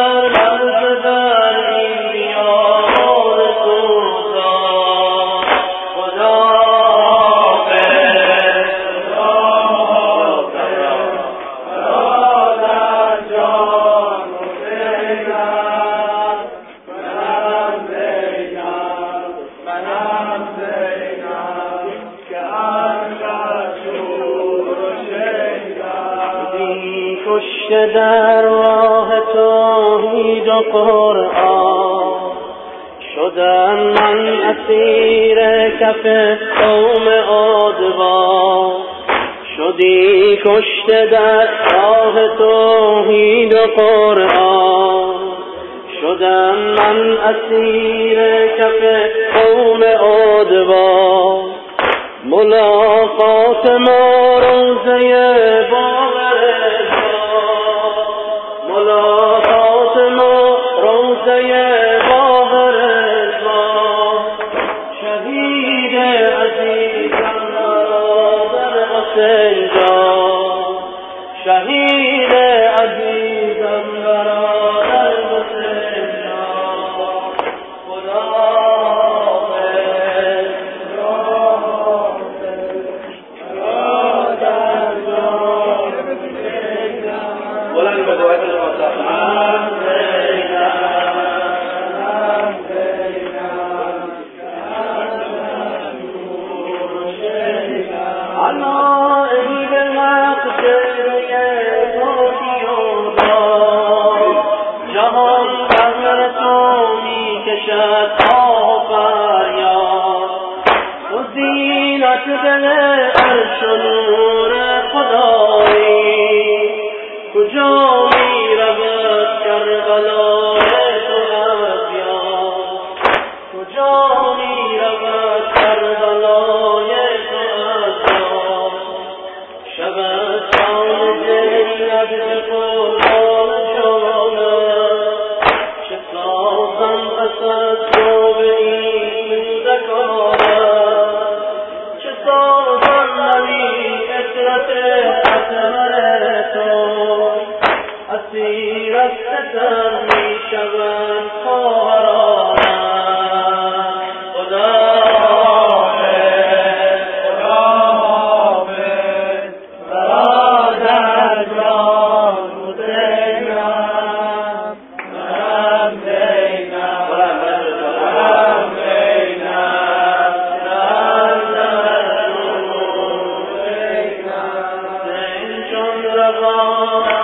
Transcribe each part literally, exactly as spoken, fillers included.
کشته در راه توحید و قرآن شدم من اسیر کف قوم ادوا. شدی کشته در راه توحید و قرآن شدم من اسیر کف قوم ادوا. ملاقات ما روزه باور ملاقات ما روزه باور شهید عزیزم برادر حسین جان شهید عزیزم برادر حسین جان. خدا دل عرش و نور خدایی کجا می رود کربلای تو از یاد کجا می رود کربلای تو از یاد. شبستان جنت به قربان جانت چه سازم پس از تو به این مودکانت اسیر از ستم می شوند خواهرانم. خدا حافظ خدا حافظ برادر جان حسینم من زینم من زینم حسین جان روانم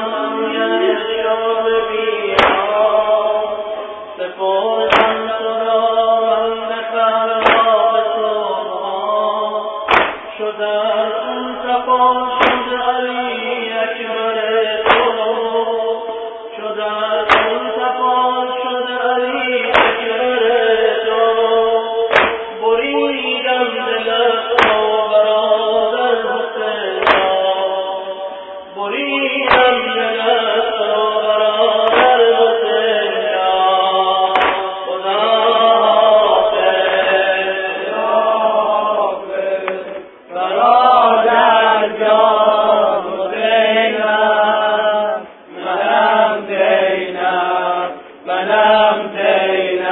سپردم تو را من به فرمان تو شد از اون تقا شد علی اکبر تو شد از اون تقا شد علی اکبر تو. بریدم دل تو برادر حسین بریدم دل تو برادر حسین. منم دینا